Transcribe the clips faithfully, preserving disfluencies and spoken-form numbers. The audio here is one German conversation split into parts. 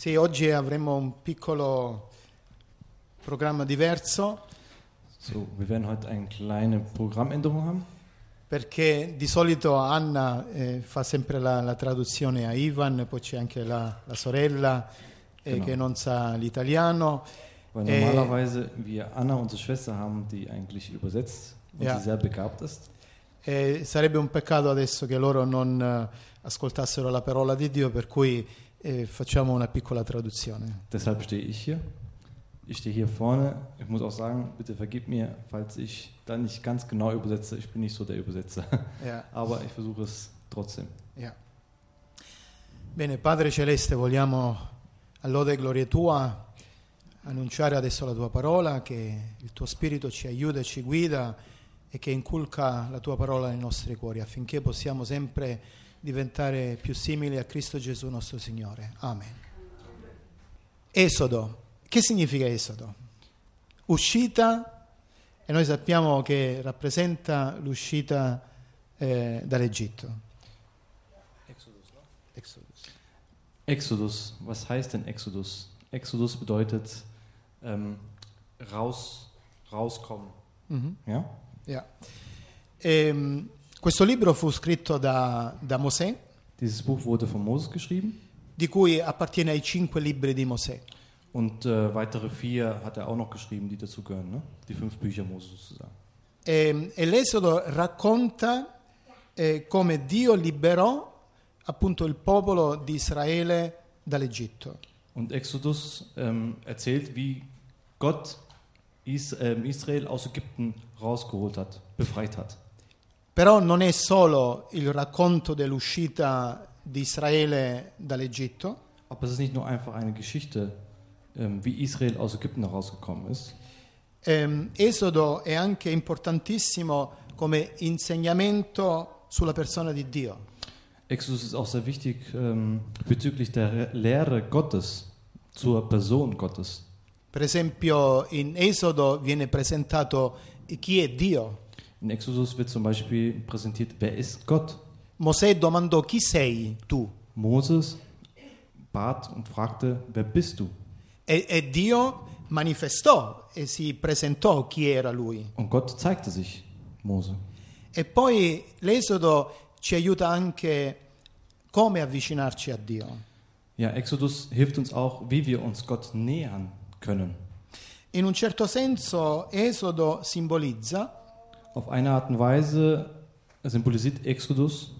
Sì, oggi avremo un piccolo programma diverso So, wir werden heute eine kleine Programmänderung haben, perché di solito Anna eh, fa sempre la, la traduzione a Ivan, poi c'è anche la, la sorella eh, Genau. che non sa l'italiano. weil Äh, normalerweise wir Anna, unsere Schwester, haben, die eigentlich übersetzt und Ja. die sehr begabt ist. E sarebbe un peccato adesso che loro non eh, ascoltassero la parola di Dio, per cui eh, facciamo una piccola traduzione. Deshalb stehe ich hier. Ich stehe hier vorne. Ich muss auch sagen, bitte vergib mir, falls ich da nicht ganz genau übersetze. Ich bin nicht so der Übersetzer. Yeah, Aber ich versuche es trotzdem. yeah. Bene, Padre Celeste, vogliamo all'ode e gloria tua annunciare adesso la tua parola, che il tuo Spirito ci aiuta e ci guida e che inculca la tua parola nei nostri cuori affinché possiamo sempre diventare più simili a Cristo Gesù nostro Signore. Amen. Esodo. Che significa Esodo? Uscita, e noi sappiamo che rappresenta l'uscita eh, dall'Egitto. Exodus. Exodus. Was heißt denn Exodus? Exodus bedeutet ähm, raus, rauskommen. Mhm. Ja? Yeah. Ehm, questo libro fu scritto da, da Mosè, Dieses Buch wurde von Moses geschrieben di cui appartiene ai cinque libri di Mosè. und äh, weitere vier hat er auch noch geschrieben, die dazugehören. Ne? Die fünf Bücher Moses sozusagen. E, e l'Esodo racconta eh, come Dio liberò appunto il popolo di Israele dall'Egitto. Und Exodus ähm, erzählt, wie Gott Is, ähm, Israel aus Ägypten rausgeholt hat, befreit hat. Però non è solo il racconto dell'uscita di Israele dall'Egitto, Aber es ist nicht nur einfach eine Geschichte, ähm, wie Israel aus Ägypten herausgekommen ist. ehm, Esodo è anche importantissimo come insegnamento sulla persona di Dio. Exodus ist auch sehr wichtig ähm, bezüglich der Lehre Gottes zur Person Gottes. Per esempio in Esodo viene presentato chi è Dio. In Exodus wird zum Beispiel präsentiert, wer ist Gott? Mosè domandò chi sei tu? Moses bat und fragte, wer bist du? E, e Dio manifestò e si presentò chi era lui. Und Gott zeigte sich Mose. E poi l'Esodo ci aiuta anche come avvicinarci a Dio. Ja, Exodus hilft uns auch, wie wir uns Gott nähern können. In un certo senso Esodo simbolizza Auf eine Art und Weise symbolisiert Exodus,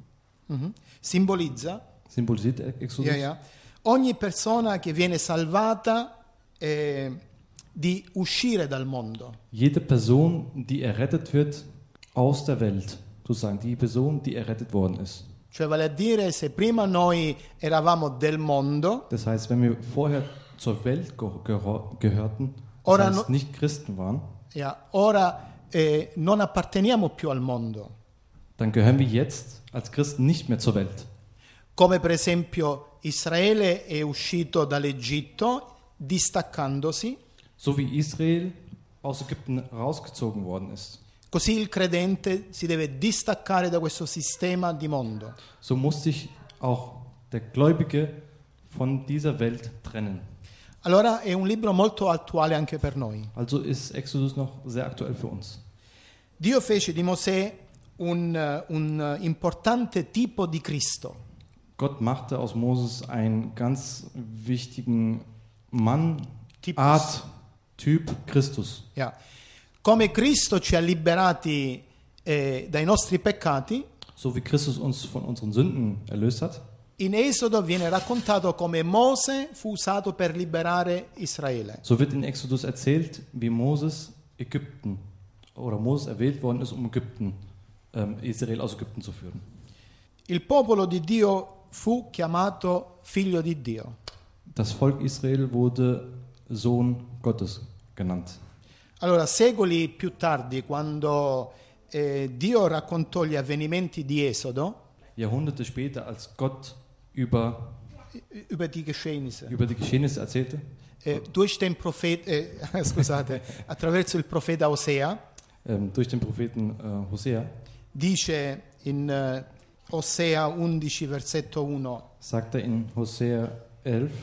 mhm, simbolizza symbolisiert Exodus yeah, yeah, ogni persona che viene salvata eh, di uscire dal mondo. jede Person, die errettet wird aus der Welt, sozusagen die Person, die errettet worden ist. Cioè vale a dire, se prima noi eravamo del mondo, Das heißt, wenn wir vorher zur Welt ge gehor- gehörten, das Ora heißt, no- nicht Christen waren, ja, ora eh, non apparteniamo più al mondo. dann gehören wir jetzt als Christen nicht mehr zur Welt. Come per esempio Israele è uscito dall'Egitto distaccandosi, So wie Israel aus Ägypten rausgezogen worden ist. così il credente si deve distaccare da questo sistema di mondo. So muss sich auch der Gläubige von dieser Welt trennen. Allora è un libro molto attuale anche per noi. Also ist Exodus noch sehr aktuell für uns. Dio fece di Mosè un, eh, un eh, importante tipo di Cristo. Gott machte aus Moses einen ganz wichtigen Mann, Typus. Art, Typ Christus. Ja. Come Cristo ci ha liberati eh, dai nostri peccati, So wie Christus uns von unseren Sünden erlöst hat, in Esodo viene raccontato come Mose fu usato per liberare Israele. so wird in Exodus erzählt, wie Moses Ägypten oder Moses erwählt worden ist, um Ägypten, ähm, Israel aus Ägypten zu führen. Il popolo di Dio fu chiamato figlio di Dio. Das Volk Israel wurde Sohn Gottes genannt. Allora, secoli più tardi, quando eh, Dio raccontò gli avvenimenti di Esodo, Jahrhunderte später, als Gott über, über die Geschehnisse, über die Geschehnisse erzählte, eh, durch den Prophet, eh, scusate, attraverso il profeta Osea, ähm, durch den Propheten äh, Hosea, dice in eh, Osea undici, versetto uno, sagt er in Hosea elf,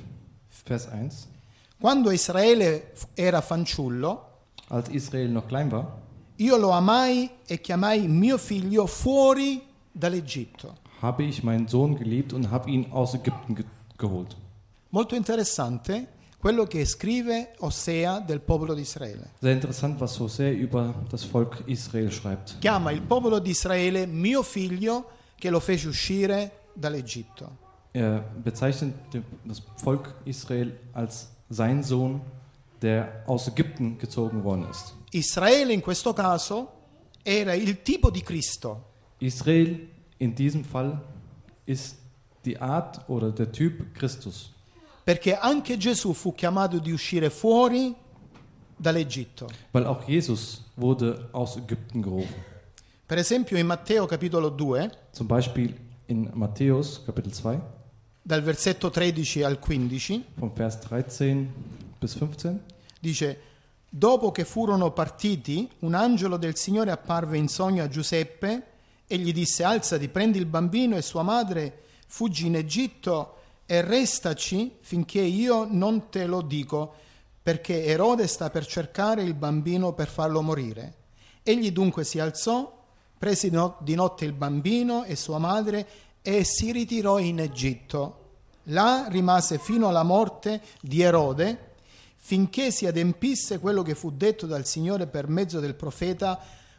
Vers eins. Quando Israele era fanciullo, Als Israel noch klein war, io lo amai e chiamai mio figlio fuori dall'Egitto. habe ich meinen Sohn geliebt und habe ihn aus Ägypten ge- geholt. Molto interessante quello che scrive Osea del popolo di Israele. Sehr interessant, was Hosea über das Volk Israel schreibt. Chiama il popolo di Israele mio figlio che lo fece uscire dall'Egitto. Er bezeichnet den- das Volk Israel als sein Sohn, der aus Ägypten gezogen worden ist. Israele in questo caso era il tipo di Cristo. Israel in diesem Fall ist die Art oder der Typ Christus. Perché anche Gesù fu chiamato di uscire fuori dall'Egitto. Weil auch Jesus wurde aus Ägypten gerufen. Per esempio in Matteo capitolo due, Zum Beispiel in Matthäus Kapitel zwei, dal versetto tredici al quindici, vom Vers dreizehn bis fünfzehn. dice: dopo che furono partiti, un angelo del Signore apparve in sogno a Giuseppe e gli disse: alzati, prendi il bambino e sua madre, fuggi in Egitto e restaci finché io non te lo dico, perché Erode sta per cercare il bambino per farlo morire. Egli dunque si alzò, prese di no- di notte il bambino e sua madre e si ritirò in Egitto. Là rimase fino alla morte di Erode, finché si adempisse quello che fu detto dal Signore per mezzo del profeta: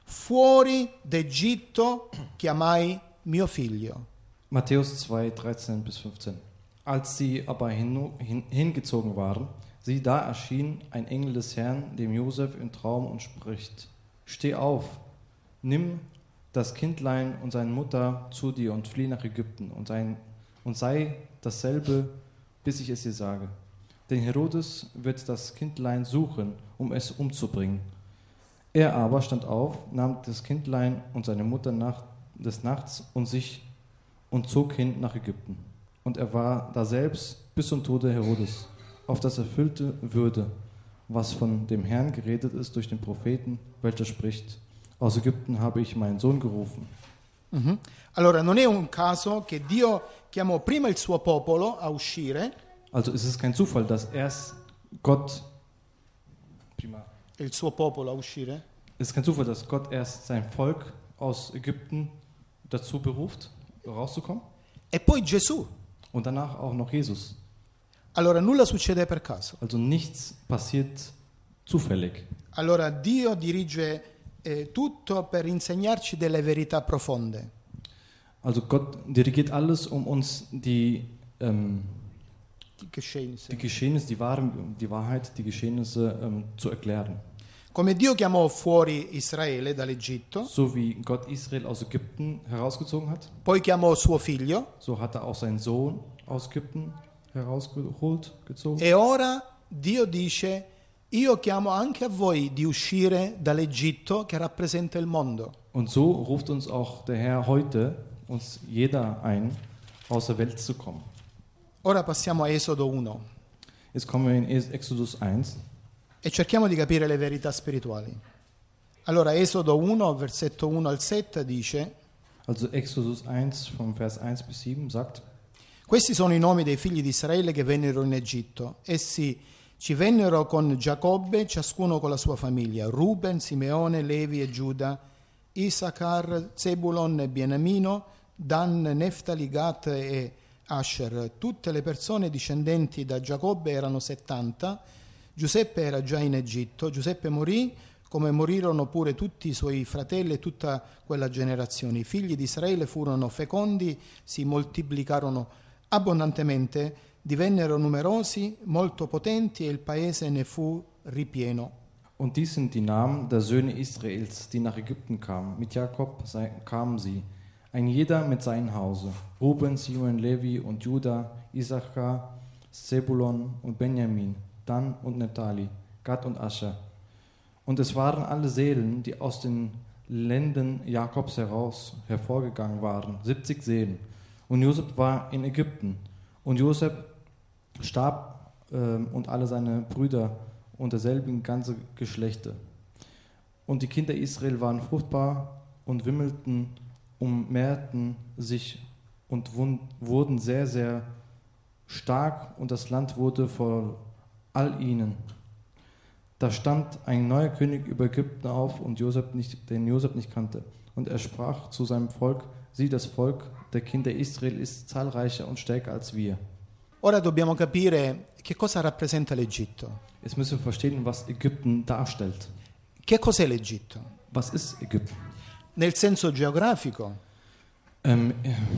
fuori d'Egitto chiamai mio figlio. Matthäus zwei, dreizehn bis fünfzehn. Als sie aber hin, hin, hingezogen waren, sieh, da erschien ein Engel des Herrn dem Josef im Traum und spricht: Steh auf, nimm das Kindlein und seine Mutter zu dir und flieh nach Ägypten und, sein, und sei dasselbe, bis ich es dir sage. Denn Herodes wird das Kindlein suchen, um es umzubringen. Er aber stand auf, nahm das Kindlein und seine Mutter nach, des Nachts und sich und zog hin nach Ägypten. Und er war daselbst bis zum Tode Herodes, auf das erfüllte würde, was von dem Herrn geredet ist durch den Propheten, welcher spricht: Aus Ägypten habe ich meinen Sohn gerufen. Mhm. Allora non è un caso che Dio chiamò prima il suo popolo a uscire, Also ist es kein Zufall, dass erst Gott prima, il suo popolo a uscire, es ist kein Zufall, dass Gott erst sein Volk aus Ägypten dazu beruft, rauszukommen, e poi Gesù. und danach auch noch Jesus. Allora nulla succede per caso. Also nichts passiert zufällig. Allora Dio dirige eh, tutto per insegnarci delle verità profonde. Also Gott dirigiert alles, um uns die, ähm, Die Geschehnisse. die Geschehnisse, die, Wahren, die Wahrheit, die Geschehnisse ähm, zu erklären. Come Dio chiamò fuori Israele dall'Egitto, So wie Gott Israel aus Ägypten herausgezogen hat, poi chiamò suo figlio so hat er auch seinen Sohn aus Ägypten herausgeholt, gezogen. e ora Dio dice: io chiamo anche a voi di uscire dall'Egitto che rappresenta il mondo. Und so ruft uns auch der Herr heute, uns jeder ein, aus der Welt zu kommen. Ora passiamo a Esodo uno Jetzt kommen wir in Exodus eins e cerchiamo di capire le verità spirituali. Allora Esodo uno, versetto uno al sette dice: Also Exodus eins vom Vers eins bis sieben sagt: questi sono i nomi dei figli di Israele che vennero in Egitto. Essi ci vennero con Giacobbe, ciascuno con la sua famiglia: Ruben, Simeone, Levi e Giuda, Isachar, Zebulon e Beniamino, Dan, Neftali, Gat e Asher. Tutte le persone discendenti da Giacobbe erano settanta. Giuseppe era già in Egitto. Giuseppe morì, come morirono pure tutti i suoi fratelli e tutta quella generazione. I figli di Israele furono fecondi, si moltiplicarono abbondantemente, divennero numerosi, molto potenti, e il paese ne fu ripieno. Und dies sind die Namen der Söhne Israels, die nach Ägypten kamen. Mit Jakob sei- kamen sie, ein jeder mit seinem Hause. Ruben, Simon, Levi und Juda, Issachar, Zebulon und Benjamin, Dan und Naphtali, Gad und Ascher. Und es waren alle Seelen, die aus den Lenden Jakobs heraus hervorgegangen waren, siebzig Seelen. Und Josef war in Ägypten. Und Josef starb ähm, und alle seine Brüder und derselben ganze Geschlechter. Und die Kinder Israel waren fruchtbar und wimmelten, ummehrten sich und wund, wurden sehr, sehr stark und das Land wurde vor all ihnen. Da stand ein neuer König über Ägypten auf, und Josef nicht, den Josef nicht kannte. Und er sprach zu seinem Volk: Sieh, das Volk der Kinder Israel ist zahlreicher und stärker als wir. Ora dobbiamo capire che cosa rappresenta l'Egitto. Jetzt müssen wir verstehen, was Ägypten darstellt. Che cos'è l'Egitto? Was ist Ägypten? Nel senso geografico, Ähm,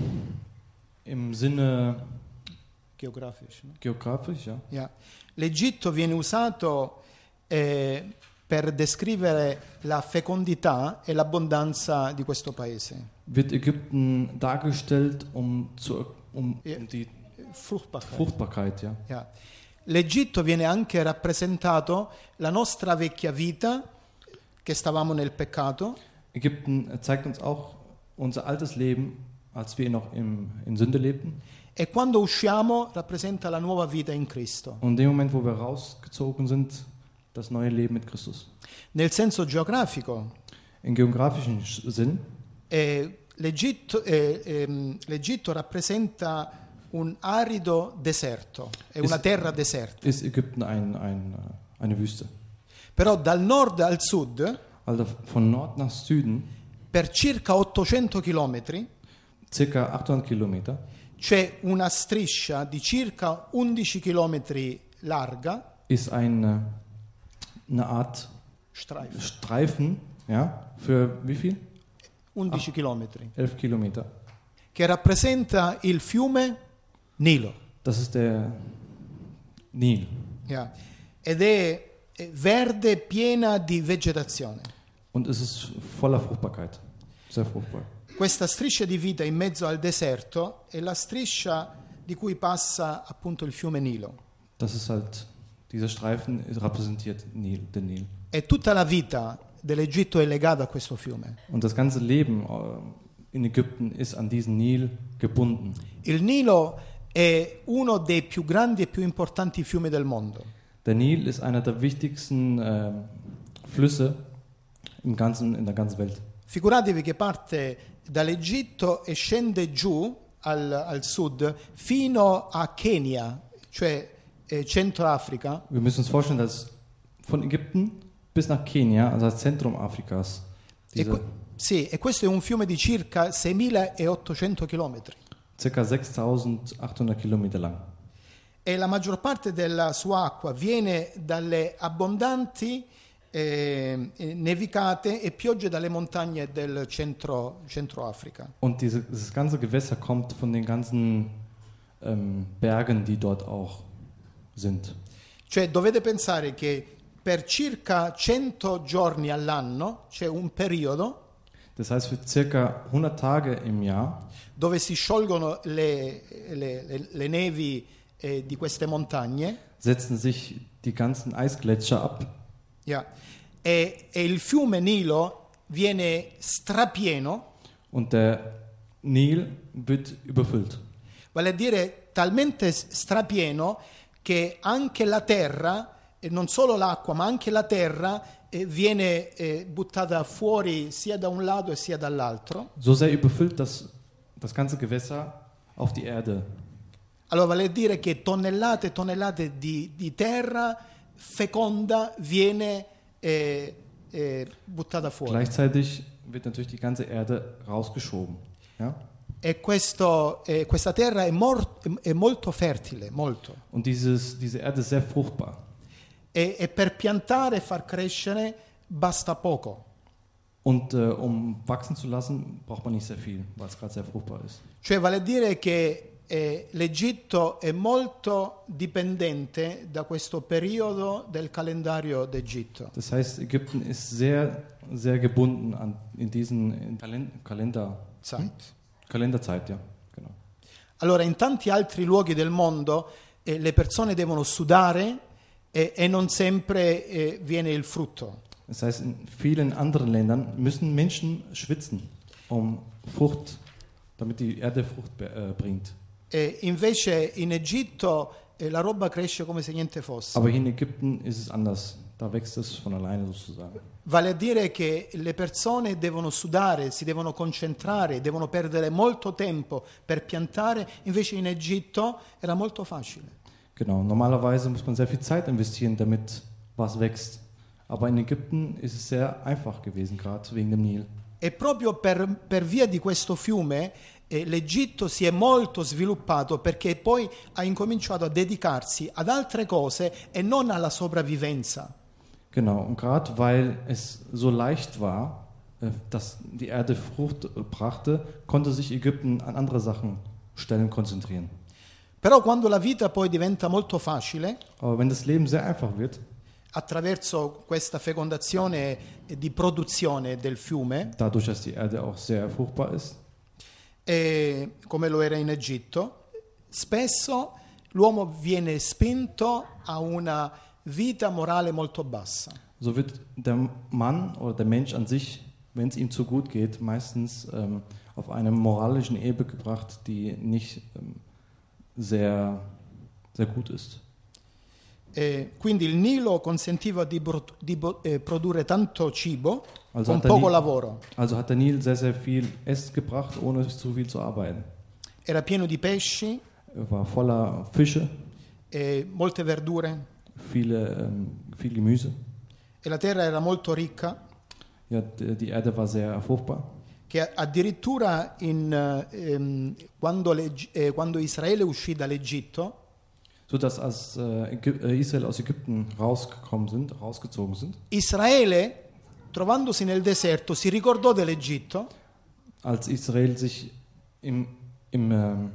Im Sinne geografisch, no? geografisch, ja. Yeah. L'Egitto viene usato eh, per descrivere la fecondità e l'abbondanza di questo paese. Wird Ägypten dargestellt, um, zu, um, Ja. um die Fruchtbarkeit. Fruchtbarkeit, ja. Yeah. L'Egitto viene anche rappresentato la nostra vecchia vita, che stavamo nel peccato, Ägypten zeigt uns auch unser altes Leben, als wir noch im, in Sünde lebten. e quando usciamo rappresenta la nuova vita in Cristo. Und in dem Moment, wo wir rausgezogen sind, das neue Leben mit Christus. Nel senso geografico, Im geografischen Sch- Sinn eh, l'Egitto, eh, ehm, l'Egitto rappresenta un arido deserto, è una Is- terra deserta. ist Ägypten ein, ein, äh, eine Wüste. Però dal nord al sud, Also von Nord nach Süden, per circa ottocento chilometri, circa achthundert Kilometer, c'è una striscia di circa undici chilometri larga, ist eine, eine Art Streifen, Streifen, ja, für wie viel? undici chilometri, Elf Kilometer. che rappresenta il fiume Nilo. Das ist der Nil. Yeah. Ed è è verde, piena di vegetazione. Und es ist voller Fruchtbarkeit. Sehr fruchtbar. Questa striscia di vita in mezzo al deserto è la striscia di cui passa appunto il fiume Nilo. Das ist halt, dieser Streifen repräsentiert Nil, den Nil. E tutta la vita dell'Egitto è legata a questo fiume. Und das ganze Leben äh, in Ägypten ist an diesen Nil gebunden. Il Nilo è uno dei più grandi e più importanti fiumi del mondo. Der Nil ist einer der wichtigsten äh, Flüsse im ganzen, in der ganzen Welt. Figuratevi che parte dall'Egitto e scende giù al, al sud fino a Kenya, cioè eh, Centro Africa, Wir müssen uns vorstellen, dass von Ägypten bis nach Kenia, also das Zentrum Afrikas, e, diese que- sì, e questo è un fiume di circa seimilaottocento chilometri. circa sechstausendachthundert Kilometer lang. E la maggior parte della sua acqua viene dalle abbondanti eh, nevicate e piogge dalle montagne del centro, centro Africa. Und diese, dieses ganze Gewässer kommt von den ganzen ähm, Bergen, die dort auch sind. Cioè dovete pensare che per circa cento giorni all'anno c'è un periodo Das heißt, für circa hundert Tage im Jahr dove si sciolgono le, le- le- le nevi eh, di queste montagne, setzen sich die ganzen Eisgletscher ab yeah, e, e il fiume Nilo viene strapieno, und der Nil wird überfüllt. vale a dire talmente s- strapieno che anche la terra, e non solo l'acqua, ma anche la terra eh, viene eh, buttata fuori sia da un lato e sia dall'altro. So sehr überfüllt, dass das ganze Gewässer auf die Erde. Allora vale a dire che tonnellate e tonnellate di, di terra feconda viene eh, eh, buttata fuori. Gleichzeitig wird natürlich die ganze Erde rausgeschoben. Ja? E questo, eh, questa terra è, mor- è molto fertile, molto. Und dieses, diese Erde ist sehr fruchtbar. E, e per piantare e far crescere basta poco. Und äh, um wachsen zu lassen, braucht man nicht sehr viel, weil es gerade sehr fruchtbar ist. Cioè vale a dire che eh, l'Egitto è molto dipendente da questo periodo del calendario d'Egitto. Das heißt, Ägypten ist sehr, sehr gebunden an in diesen in Kalen Kalender, Zeit. Kalenderzeit, ja, genau. Allora in tanti altri luoghi del mondo eh, le persone devono sudare e, e non sempre eh, viene il frutto. Das heißt, in vielen anderen Ländern müssen Menschen schwitzen, um Frucht, damit die Erde Frucht äh, bringt. E invece in Egitto eh, la roba cresce come se niente fosse. Aber hier in Ägypten ist es anders. Da wächst es von alleine sozusagen. Vale a dire che le persone devono sudare, si devono concentrare, devono perdere molto tempo per piantare, invece in Egitto era molto facile. Genau, normalerweise muss man sehr viel Zeit investieren, damit was wächst. Aber in Ägypten ist es sehr einfach gewesen, gerade wegen dem Nil. E proprio per, per via di questo fiume eh, l'Egitto si è molto sviluppato perché poi ha incominciato a dedicarsi ad altre cose e non alla sopravvivenza. Genau, und gerade weil es so leicht war, äh, dass die Erde Frucht äh, brachte, konnte sich Ägypten an andere Sachen stellen konzentrieren. Però quando la vita poi diventa molto facile, Aber wenn das Leben sehr einfach wird, attraverso questa fecondazione di produzione del fiume, dadurch, dass die Erde auch sehr fruchtbar ist, e come lo era in Egitto, spesso l'uomo viene spinto a una vita morale molto bassa. so wird der Mann oder der Mensch an sich, wenn es ihm zu gut geht, meistens ähm, auf eine moralischen Ebene gebracht, die nicht ähm, sehr, sehr gut ist. E quindi il Nilo consentiva di, bro- di bo- eh, produrre tanto cibo Also con hat, der poco Nil, lavoro. also hat der Nil sehr, sehr viel Essen gebracht, ohne zu viel zu arbeiten. Era pieno di pesci, Er war voller Fische, e molte verdure viele, ähm, viel Gemüse. e la terra era molto ricca, Ja, d- die Erde war sehr fruchtbar. che addirittura in, eh, ehm, quando, l'Eg- eh, quando Israele uscì dall'Egitto, So dass als äh, Ägy- äh, Israel aus Ägypten rausgekommen sind, rausgezogen sind, Israele, trovandosi nel deserto, si ricordò dell'Egitto als Israel sich im, im, ähm,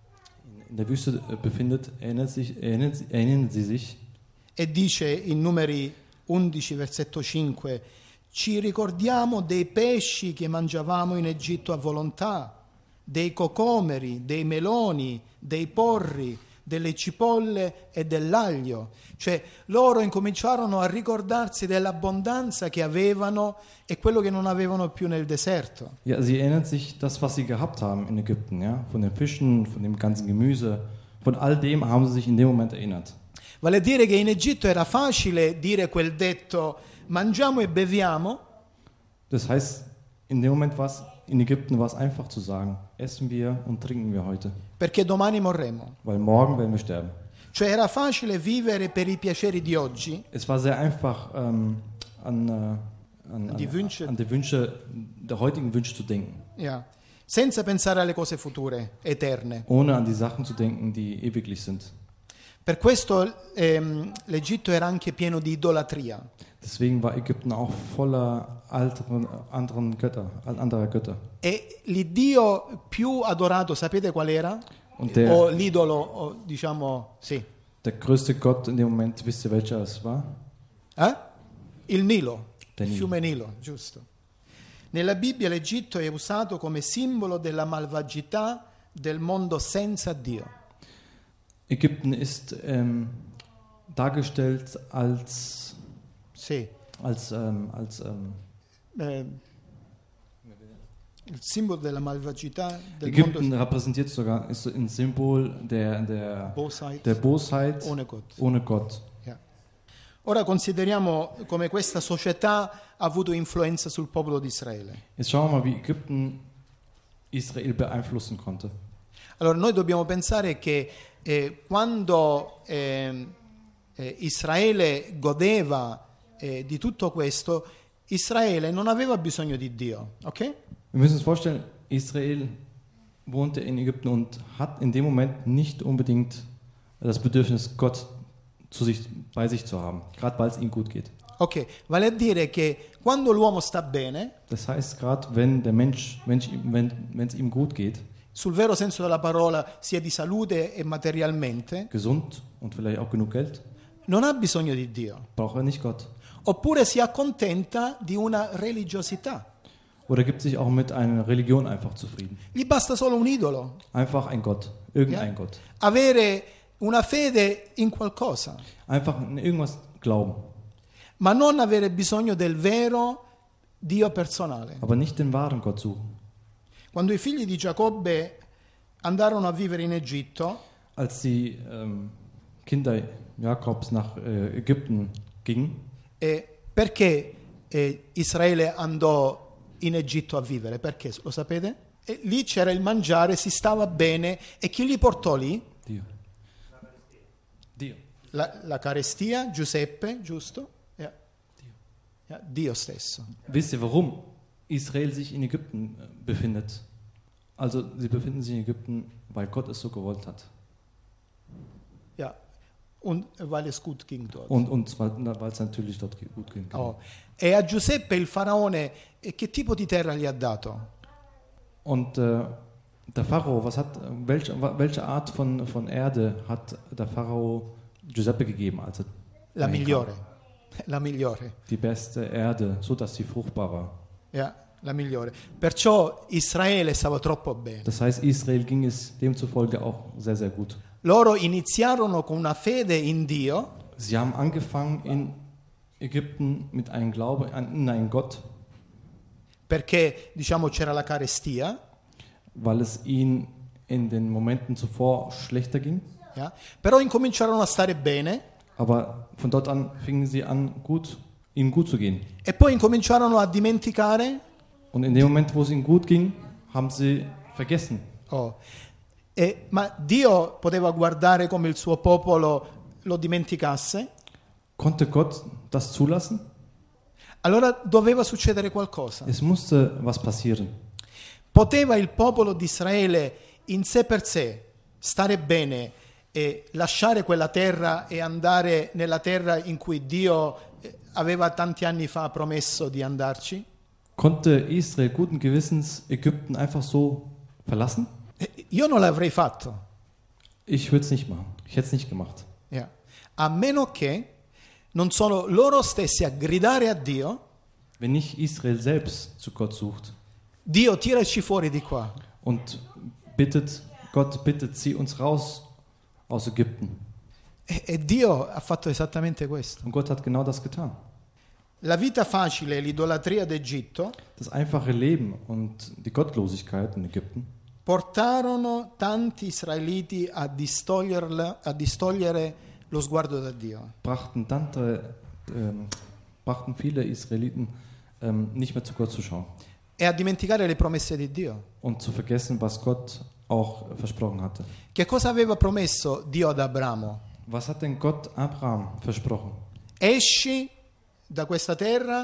in der Wüste äh, befindet, erinnert sich, erinnert, sie- erinnern sie sich, e dice in Numeri undici, versetto cinque, ci ricordiamo dei pesci che mangiavamo in Egitto a volontà, dei cocomeri, dei meloni, dei porri, delle cipolle e dell'aglio. Cioè loro incominciarono a ricordarsi dell'abbondanza che avevano e quello che non avevano più nel deserto. ja, sie erinnert sich das, was sie gehabt haben in Ägypten, ja, von den Fischen, von dem ganzen Gemüse, von all dem haben sie sich in dem Moment erinnert. Vale a dire che in Egitto era facile dire quel detto mangiamo e beviamo, Das heißt, in dem Moment war es, in Ägypten war es einfach zu sagen, essen wir und trinken wir heute, perché domani morremo. weil morgen werden wir sterben. Cioè era facile vivere per i piaceri di oggi, Es war sehr einfach, ähm, an, äh, an, Die an, Wünsche. an die Wünsche, der heutigen Wünsche zu denken, ja, senza pensare alle cose future, eterne. ohne an die Sachen zu denken, die ewiglich sind. Per questo ehm, l'Egitto era anche pieno di idolatria. Deswegen war Ägypten auch voller alteren, anderen Götter, anderer Götter. E l'Iddio più adorato, sapete qual era? Und der, O l'idolo, o, diciamo, sì. der größte Gott in dem Moment, wisst ihr welcher es war? Eh? Il Nilo, Der il Nilo. fiume Nilo, giusto. Nella Bibbia l'Egitto è usato come simbolo della malvagità del mondo senza Dio. Ägypten ist ähm, dargestellt als, Sì. als, ähm, als ähm, Eh, il simbolo della malvagità del mondo Ägypten repräsentiert sogar, ist so ein Symbol der, der, Bosheit der Bosheit ohne Gott. ohne Gott. Yeah. Ora consideriamo come questa società ha avuto influenza sul popolo di Israele. Jetzt schauen wir mal, wie Ägypten Israel beeinflussen konnte. Allora noi dobbiamo pensare che eh, quando eh, eh, Israele godeva eh, di tutto questo, Israele non aveva bisogno di Dio, ok? Wir müssen uns vorstellen, Israel wohnte in Ägypten und hat in dem Moment nicht unbedingt das Bedürfnis, Gott zu sich, bei sich zu haben, gerade weil es ihm gut geht. Ok, vale a dire che quando l'uomo sta bene, Das heißt, gerade wenn der Mensch, Mensch ihm- wenn wenn es ihm gut geht, sul vero senso della parola, sia di salute e materialmente, gesund und vielleicht auch genug Geld, non ha bisogno di Dio. braucht er nicht Gott. Oppure si accontenta di una religiosità. Oder gibt sich auch mit einer Religion einfach zufrieden. Gli basta solo un idolo, Einfach ein Gott, irgendein Ja. Gott. avere una fede in qualcosa, Einfach an irgendwas glauben, ma non avere bisogno del vero Dio personale. aber nicht den wahren Gott suchen. Quando i figli di Giacobbe andarono a vivere in Egitto, Als die ähm, Kinder Jakobs nach äh, Ägypten gingen, E perché eh, Israele andò in Egitto a vivere? Perché? Lo sapete? E lì c'era il mangiare, si stava bene. E chi li portò lì? Dio. Dio. La, la carestia, Giuseppe, giusto? Ja. Dio. Ja, Dio stesso. Wisst ihr, warum Israel sich in Ägypten äh, befindet? Also, sie befinden sich in Ägypten, weil Gott es so gewollt hat. Ja. Und weil es gut ging dort. Und, und weil es natürlich dort gut ging. Oh. E a Giuseppe il faraone eh, che tipo di terra gli ha dato? Und äh, der Pharao, was hat, welche, welche Art von, von Erde hat der Pharao Giuseppe gegeben? Also La migliore. La migliore. die beste Erde, so dass sie fruchtbar war. Ja, la migliore. Perciò Israele stava troppo bene. Das heißt, Israel ging es demzufolge auch sehr, sehr gut. Loro iniziarono con una fede in Dio. Sie haben angefangen in Ägypten mit einem Glauben an in einen Gott, Perché, diciamo, c'era la carestia, weil es ihnen in den Momenten zuvor schlechter ging. ja? Però incominciarono a stare bene Aber von dort an fingen sie an, gut, ihnen gut zu gehen. e poi incominciarono a dimenticare. Und in dem Moment, wo es ihnen gut ging, haben sie vergessen. Oh. E, ma Dio poteva guardare come il suo popolo lo dimenticasse? Konnte Gott das zulassen? Allora doveva succedere qualcosa. Es musste was passieren. Poteva il popolo di Israele in sé per sé stare bene e lasciare quella terra e andare nella terra in cui Dio eh, aveva tanti anni fa promesso di andarci? Konnte Israel guten Gewissens Ägypten einfach so verlassen? Eh, Io non l'avrei fatto, Ich würde es nicht machen. Ich hätte es nicht gemacht. yeah. A meno che non sono loro stessi a gridare a Dio: Wenn nicht Israel selbst zu Gott sucht Dio, tiraci fuori di qua. und bittet, Gott bittet, zieh uns raus aus Ägypten. E, e Dio ha fatto esattamente questo. Und Gott hat genau das getan. La vita facile, l'idolatria d'Egitto Das einfache Leben und die Gottlosigkeit in Ägypten portarono tanti israeliti a distoglierla- a distogliere lo sguardo da Dio. brachten, tante, ähm, brachten viele Israeliten ähm, nicht mehr zu Gott zu schauen E a dimenticare le promesse di Dio. und zu vergessen, was Gott auch versprochen hatte. Che cosa aveva promesso Dio ad Abramo? Was hat denn Gott Abraham versprochen? Esci da questa terra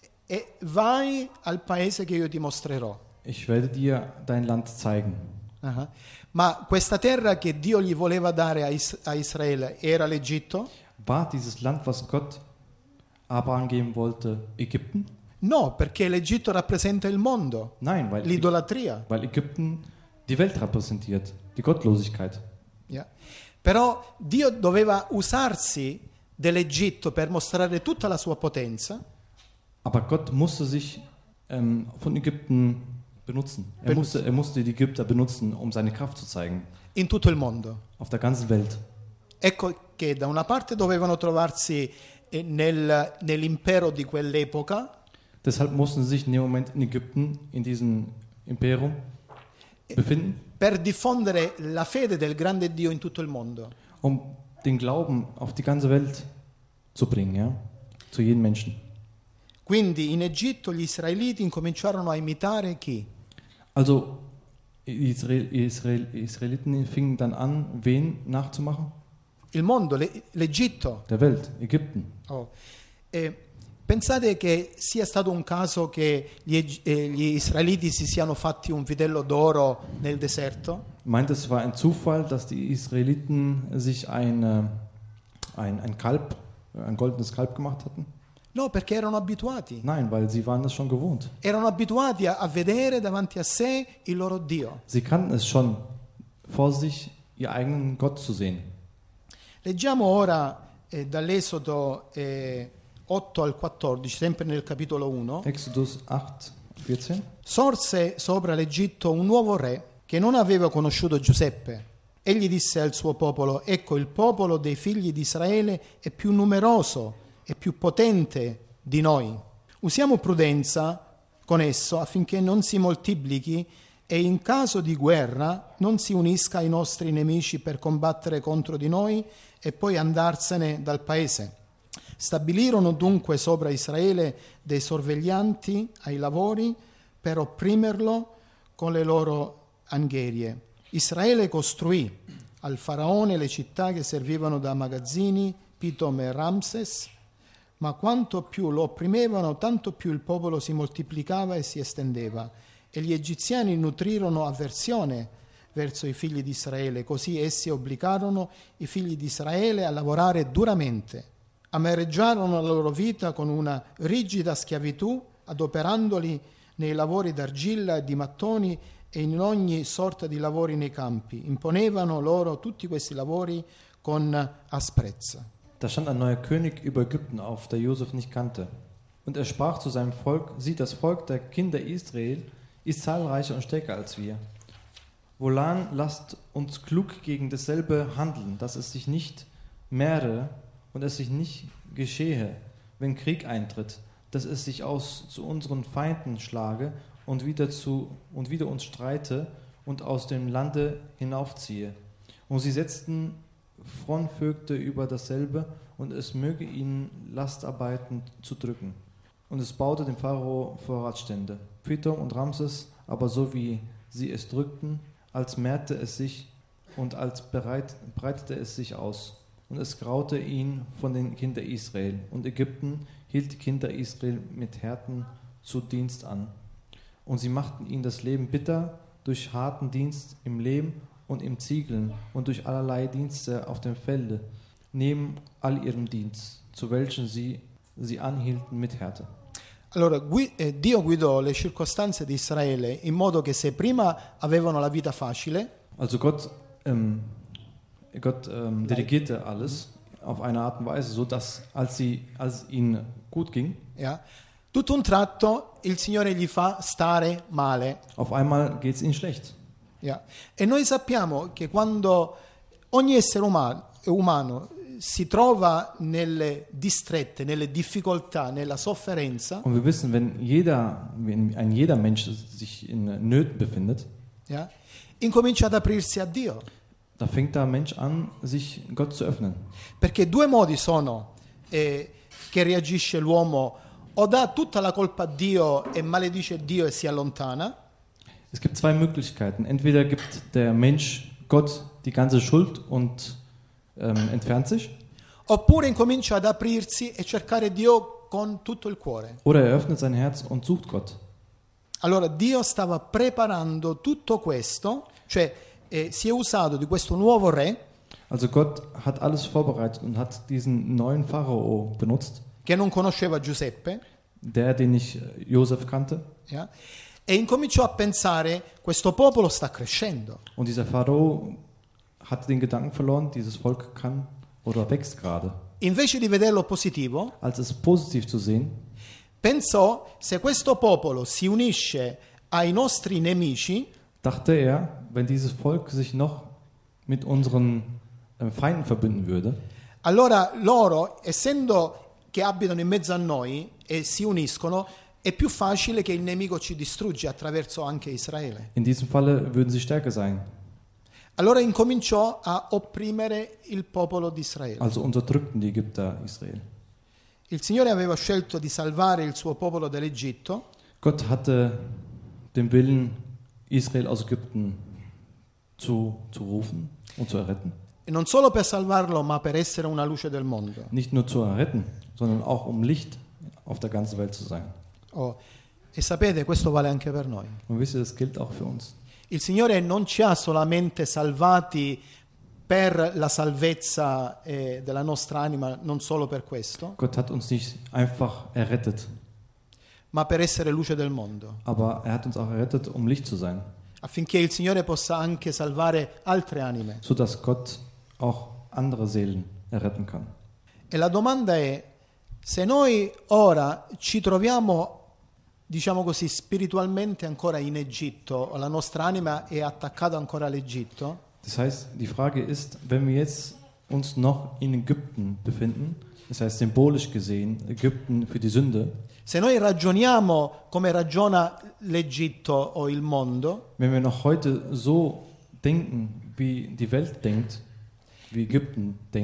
e vai al paese che io ti mostrerò. Ich werde dir dein Land zeigen. Ah. Ma questa terra che Dio gli voleva dare a, Is- a Israele era l'Egitto? War dieses Land, was Gott Abraham geben wollte, Ägypten? No, perché l'Egitto rappresenta il mondo, Nein, weil, l'idolatria. weil Ägypten die Welt repräsentiert, die Gottlosigkeit. Yeah. Però Dio doveva usarsi dell'Egitto per mostrare tutta la sua potenza. Aber Gott musste sich ähm, von Ägypten benutzen. Er Benutzen. musste, er musste die Ägypter benutzen, um seine Kraft zu zeigen. In tutto il mondo. Auf der ganzen Welt. Ecco che da una parte dovevano trovarsi eh, nel- nell'impero di quell'epoca, Deshalb mussten sie sich in dem Moment in Ägypten, in diesem Imperium, befinden, per diffondere la fede del grande Dio in tutto il mondo. um den Glauben auf die ganze Welt zu bringen, ja? Zu jedem Menschen. Quindi in Egitto gli israeliti incominciarono a imitare chi? Also Israel, Israel, Israeliten fingen dann an, wen nachzumachen? Il mondo, le- l'Egitto. Der Welt, Ägypten. Oh. E pensate che sia stato un caso che gli, eg- eh, gli israeliti si siano fatti un vitello d'oro nel deserto? Meint, es war ein Zufall, dass die Israeliten sich ein, äh, ein, ein Kalb, ein goldenes Kalb gemacht hatten? No, perché erano abituati. Nein, weil sie waren das schon gewohnt. Erano abituati a, a vedere davanti a sé il loro Dio. Sie kannten es schon, vor sich ihr eigenen Gott zu sehen. Leggiamo ora eh, dall'Esodo eh, otto al quattordici, sempre nel capitolo uno. Exodus acht, vierzehn. Sorse sopra l'Egitto un nuovo re che non aveva conosciuto Giuseppe. Egli disse al suo popolo: ecco, il popolo dei figli di Israele è più numeroso e più potente di noi. Usiamo prudenza con esso affinché non si moltiplichi e in caso di guerra non si unisca ai nostri nemici per combattere contro di noi e poi andarsene dal paese. Stabilirono dunque sopra Israele dei sorveglianti ai lavori per opprimerlo con le loro angherie. Israele costruì al faraone le città che servivano da magazzini, Pitom e Ramses, ma quanto più lo opprimevano, tanto più il popolo si moltiplicava e si estendeva. E gli egiziani nutrirono avversione verso i figli di Israele, così essi obbligarono i figli di Israele a lavorare duramente. Amareggiarono la loro vita con una rigida schiavitù, adoperandoli nei lavori d'argilla e di mattoni e in ogni sorta di lavori nei campi. Imponevano loro tutti questi lavori con asprezza. Da stand ein neuer König über Ägypten auf, der Josef nicht kannte. Und er sprach zu seinem Volk: Sieht, das Volk der Kinder Israel ist zahlreicher und stärker als wir. Wohlan, lasst uns klug gegen dasselbe handeln, dass es sich nicht mehre und es sich nicht geschehe, wenn Krieg eintritt, dass es sich aus zu unseren Feinden schlage und wieder, zu, und wieder uns streite und aus dem Lande hinaufziehe. Und sie setzten Fronvögte über dasselbe, und es möge ihnen Lastarbeiten zu drücken. Und es baute dem Pharao Vorratsstände, Pitom und Ramses, aber so wie sie es drückten, als mehrte es sich und als bereit, breitete es sich aus. Und es graute ihn von den Kindern Israel. Und Ägypten hielt die Kinder Israel mit Härten zu Dienst an. Und sie machten ihnen das Leben bitter durch harten Dienst im Lehm und im Ziegeln und durch allerlei Dienste auf dem Felde, neben all ihrem Dienst, zu welchen sie sie anhielten mit Härte. Allora, gui- eh, Dio guidò le circostanze di Israele in modo che se prima avevano la vita facile, Also Gott, ähm, Gott ähm, dirigierte alles auf eine Art und Weise, so dass als sie, als es ihnen gut ging, ja, tutto un tratto il Signore gli fa stare male. auf einmal geht es ihnen schlecht. Ja. E noi sappiamo che quando ogni essere umano, umano si trova nelle distrette, nelle difficoltà, nella sofferenza, Und wir wissen, wenn jeder, wenn ein jeder Mensch sich in Nöten befindet, ja, incomincia ad aprirsi a Dio. da fängt der Mensch an, sich Gott zu öffnen. Perché due modi sono eh, che reagisce l'uomo: o dà tutta la colpa a Dio e maledice Dio e si allontana, Es gibt zwei Möglichkeiten. Entweder gibt der Mensch Gott die ganze Schuld und ähm, entfernt sich, oppure incomincia ad aprirsi e cercare Dio con tutto il cuore. oder er öffnet sein Herz und sucht Gott. Allora Dio stava preparando tutto questo, cioè eh, si è usato di questo nuovo re Also Gott hat alles vorbereitet und hat diesen neuen Pharao benutzt, che non conosceva Giuseppe, der, den nicht äh, Josef kannte. ja, e incominciò a pensare: questo popolo sta crescendo. Und dieser Pharao hat den Gedanken verloren, dieses Volk kann oder wächst gerade. Invece di vederlo positivo, Als es positiv zu sehen, pensò: se questo popolo si unisce ai nostri nemici, dachte er, wenn dieses Volk sich noch mit unseren äh, Feinden verbinden würde, allora loro, essendo che abitano in mezzo a noi e si uniscono, è più facile che il nemico ci distrugge attraverso anche Israele. in diesem Falle würden sie stärker sein. Allora incominciò a opprimere il popolo di Israele. Also unterdrückten die Ägypter Israel. Il Signore aveva scelto di salvare il suo popolo dall'Egitto, Gott hatte den Willen, Israel aus Ägypten zu, zu rufen und zu erretten. e non solo per salvarlo, ma per essere una luce del mondo. Nicht nur zu erretten, sondern auch um Licht auf der ganzen Welt zu sein. Oh, e sapete, questo vale anche per noi. Und wisst ihr, das gilt auch für uns. Il Signore non ci ha solamente salvati per la salvezza eh, della nostra anima, non solo per questo, Gott hat uns nicht einfach errettet, ma per essere luce del mondo, aber er hat uns auch errettet, um Licht zu sein, affinché il Signore possa anche salvare altre anime. sodass Gott auch andere Seelen erretten kann. E la domanda è: se noi ora ci troviamo, diciamo così, spiritualmente ancora in Egitto, la nostra anima è attaccata ancora all'Egitto, Das heißt, die Frage ist, wenn wir jetzt uns noch in Ägypten befinden, das heißt symbolisch gesehen Ägypten für die Sünde, se noi ragioniamo come ragiona l'Egitto o il mondo, wenn wir noch heute so denken, wie die Welt denkt, wie Ägypten denkt,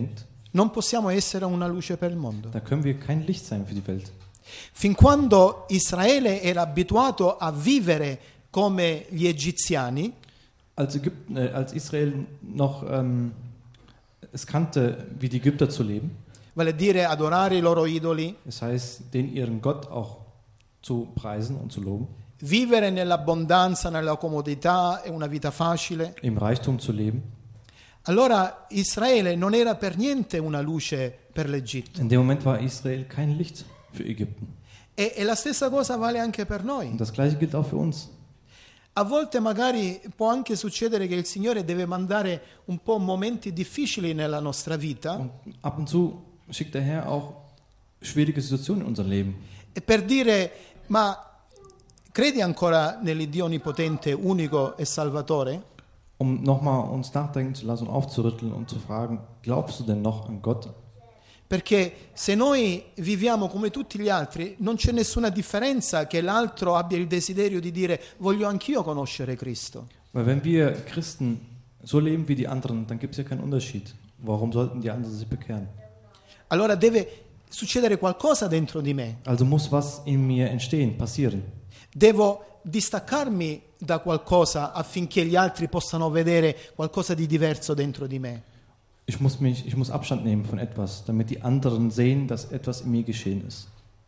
non possiamo essere una luce per il mondo. Da können wir kein Licht sein für die Welt. Fin quando Israele era abituato a vivere come gli egiziani, Als, Ägypten, äh, als Israel noch ähm, es kannte, wie die Ägypter zu leben, vale a dire adorare i loro idoli, das heißt, den ihren Gott auch zu preisen und zu loben, vivere nell'abbondanza, nella comodità e una vita facile, im Reichtum zu leben. allora Israele non era per niente una luce per l'Egitto. In dem Moment war Israel kein Licht für Ägypten. E, e la stessa cosa vale anche per noi. Und das Gleiche gilt auch für uns. A volte magari può anche succedere che il Signore deve mandare un po' momenti difficili nella nostra vita, Und ab und zu schickt der Herr auch schwierige Situationen in unser Leben. e per dire, ma credi ancora nell'Iddio Onnipotente, unico e Salvatore? Um nochmal uns nachdenken zu lassen und aufzurütteln und zu fragen, glaubst du denn noch an Gott? Perché se noi viviamo come tutti gli altri, non c'è nessuna differenza che l'altro abbia il desiderio di dire voglio anch'io conoscere Cristo. Weil wenn wir Christen so leben wie die anderen, dann gibt es ja keinen Unterschied. Warum sollten die anderen sich bekehren? Allora deve succedere qualcosa dentro di me. Also muss was in mir entstehen, passieren. Devo distaccarmi da qualcosa affinché gli altri possano vedere qualcosa di diverso dentro di me. Ich muss, mich, ich muss Abstand nehmen von etwas, damit die anderen sehen, dass etwas in mir geschehen ist.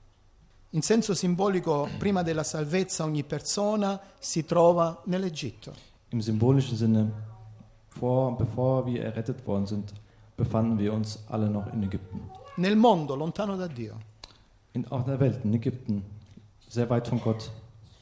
In senso simbolico, prima della salvezza ogni persona si trova nell'Egitto. Im symbolischen Sinne, vor, bevor wir errettet worden sind, befanden wir uns alle noch in Ägypten. Nel mondo, lontano da Dio. In, auch in der Welt, in Ägypten, sehr weit von Gott.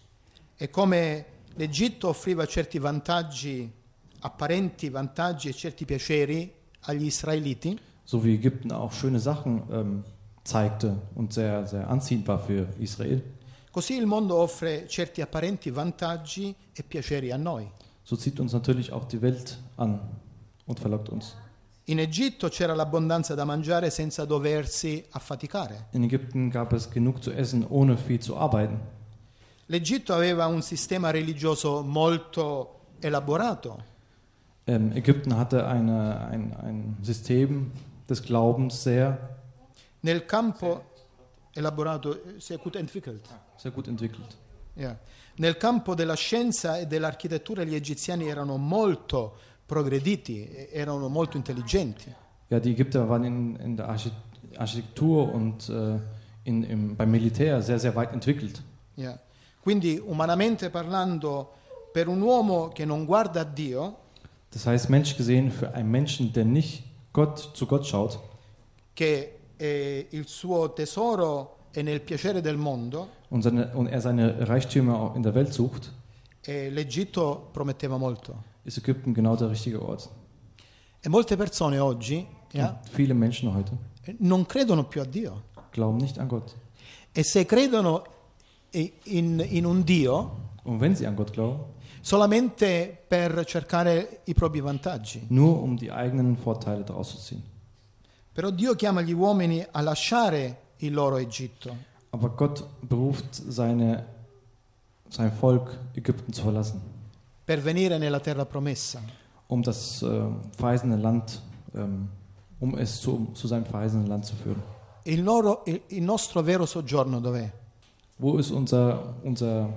E come l'Egitto offriva certi vantaggi, apparenti vantaggi e certi piaceri agli israeliti, So wie Ägypten auch schöne Sachen ähm, zeigte und sehr, sehr anziehend war für Israel, così il mondo offre certi apparenti vantaggi e piaceri a noi. so zieht uns natürlich auch die Welt an und verlockt uns. In Egitto c'era l'abbondanza da mangiare senza doversi affaticare. In Ägypten gab es genug zu essen, ohne viel zu arbeiten. L'Egitto aveva un sistema religioso molto elaborato. Ähm, Ägypten hatte eine, ein, ein System des Glaubens sehr, Nel campo elaborato, sehr gut entwickelt. sehr gut entwickelt. Yeah. Nel campo della scienza e dell'architettura gli egiziani erano molto progrediti, e- erano molto intelligenti. Ja, die Ägypter waren in, in der Archi- Architektur und äh, in, im, beim Militär sehr, sehr weit entwickelt. Yeah. Quindi, umanamente parlando, per un uomo che non guarda a Dio, Das heißt, menschlich gesehen, für einen Menschen, der nicht Gott, zu Gott schaut, che eh, il suo tesoro è nel piacere del mondo, und, seine, und er seine Reichtümer auch in der Welt sucht, eh, l'Egitto prometteva molto. ist Ägypten genau der richtige Ort. E molte persone oggi yeah, Und viele Menschen heute non credono più a Dio. glauben nicht an Gott. E se credono i- in, in un Dio, Und wenn sie an Gott glauben, solamente per cercare i propri vantaggi. nur um die eigenen Vorteile daraus zu ziehen. Però Dio chiama gli uomini a lasciare il loro Egitto, Aber Gott beruft seine, sein Volk, Ägypten zu verlassen, per venire nella terra promessa. um das äh, verheißene Land, ähm, um es zu, zu seinem verheißenen Land zu führen. Il, loro- il- il nostro vero soggiorno dov'è? Wo ist unser, unser,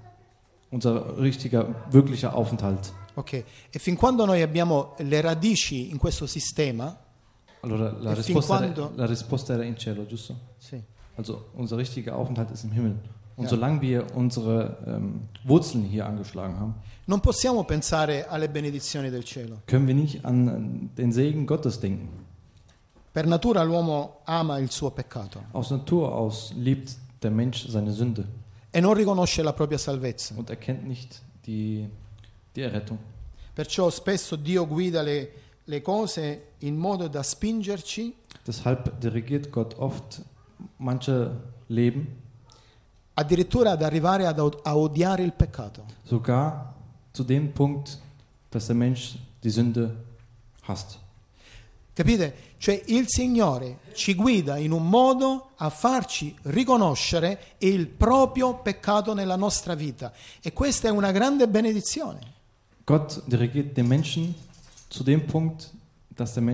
unser richtiger, wirklicher Aufenthalt? Ok, e fin quando noi abbiamo le radici in questo sistema, Allora, la, E fin risposta, quando- la risposta era in cielo, giusto? sì, Also unser richtiger Aufenthalt ist im Himmel. Und Ja. solange wir unsere ähm, Wurzeln hier angeschlagen haben, non possiamo pensare alle benedizioni del cielo. können wir nicht an den Segen Gottes denken. Per natura l'uomo ama il suo peccato Aus Natur aus liebt der Mensch seine Sünde e non riconosce la propria salvezza. und erkennt nicht die, die Errettung. Perciò spesso Dio guida le, le cose in modo da spingerci Deshalb dirigiert Gott oft manche Leben, addirittura ad arrivare ad, od- a odiare il peccato. sogar zu dem Punkt, dass der Mensch die Sünde hasst. Capite? Cioè il Signore ci guida in un modo a farci riconoscere il proprio peccato nella nostra vita e questa è una grande benedizione. Gott dirigiert den Menschen zu dem Punkt, dass der Mensch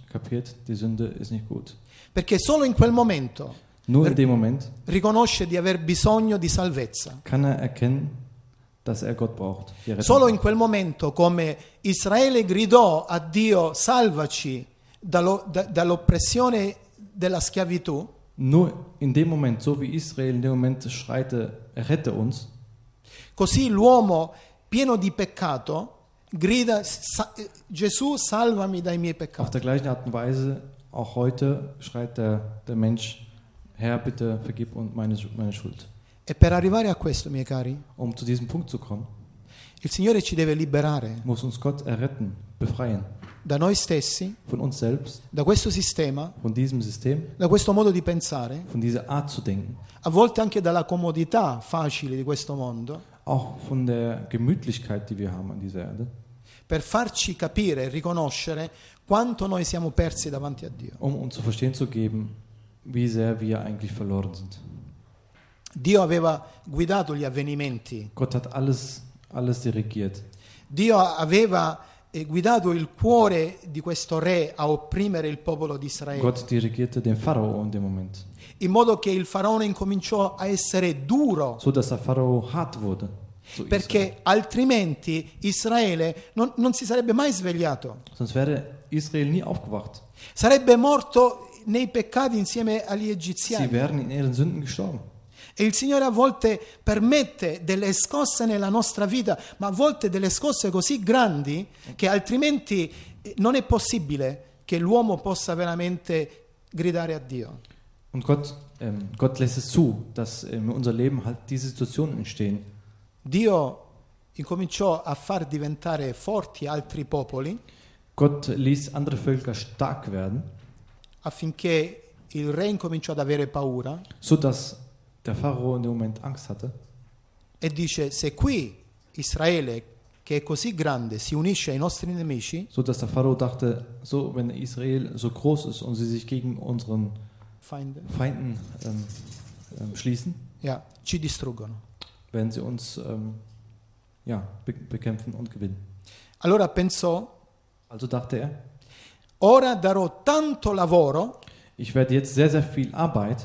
kapiert, die Sünde ist nicht gut. Perché solo in quel momento Nur in dem Moment riconosce di aver bisogno di salvezza. kann er erkennen, dass er Gott braucht. die Rettung Solo in braucht. quel momento, come Israele gridò a Dio, salvaci dallo- da- dall'oppressione della schiavitù, Nur in dem Moment, so wie Israel in dem Moment schreite, errette uns, così l'uomo pieno di peccato grida, "Sa- Gesù salvami dai miei auf peccati. der gleichen Art und Weise, auch heute schreit der, der Mensch, Herr, bitte vergib uns meine, meine Schuld. E per arrivare a questo, miei cari, Um zu diesem Punkt zu kommen, il Signore ci deve liberare muss uns Gott erretten, befreien. da noi stessi, Von uns selbst, da questo sistema, von diesem System, da questo modo di pensare, von dieser Art zu denken, a volte anche dalla comodità facile di questo mondo, auch von der Gemütlichkeit, die wir haben an dieser Erde, per farci capire e riconoscere quanto noi siamo persi davanti a Dio. um uns zu verstehen zu geben, wie sehr wir eigentlich verloren sind. Dio aveva guidato gli avvenimenti, Gott hat alles, alles dirigiert. Dio aveva eh, guidato il cuore di questo re a opprimere il popolo di Israele, Gott dirigierte den Pharao in dem Moment, in modo che il faraone incominciò a essere duro, so dass der Pharao hart wurde. zu Israel. perché altrimenti Israele non, non si sarebbe mai svegliato, Sonst wäre Israel nie aufgewacht. sarebbe morto nei peccati insieme agli Sie egiziani. wären in ihren Sünden gestorben. E il Signore a volte permette delle scosse nella nostra vita, ma a volte delle scosse così grandi che altrimenti non è possibile che l'uomo possa veramente gridare a Dio. Und Gott, ähm, Gott lässt es zu, dass in unser Leben halt diese Situationen entstehen. Dio incominciò a far diventare forti altri popoli Gott ließ andere Völker stark werden, affinché il re incominciò ad avere paura so dass der Pharao in dem Moment Angst hatte e dice: se qui Israele, che è così grande, si unisce ai nostri nemici, so dass der Pharao dachte, so wenn Israel so groß ist und sie sich gegen unseren Feinde, Feinden ähm, ähm, schließen, ja, ci distruggono. werden sie uns ähm, ja, be bekämpfen und gewinnen. Allora pensò: Also dachte er, ora darò tanto lavoro ich werde jetzt sehr, sehr viel Arbeit,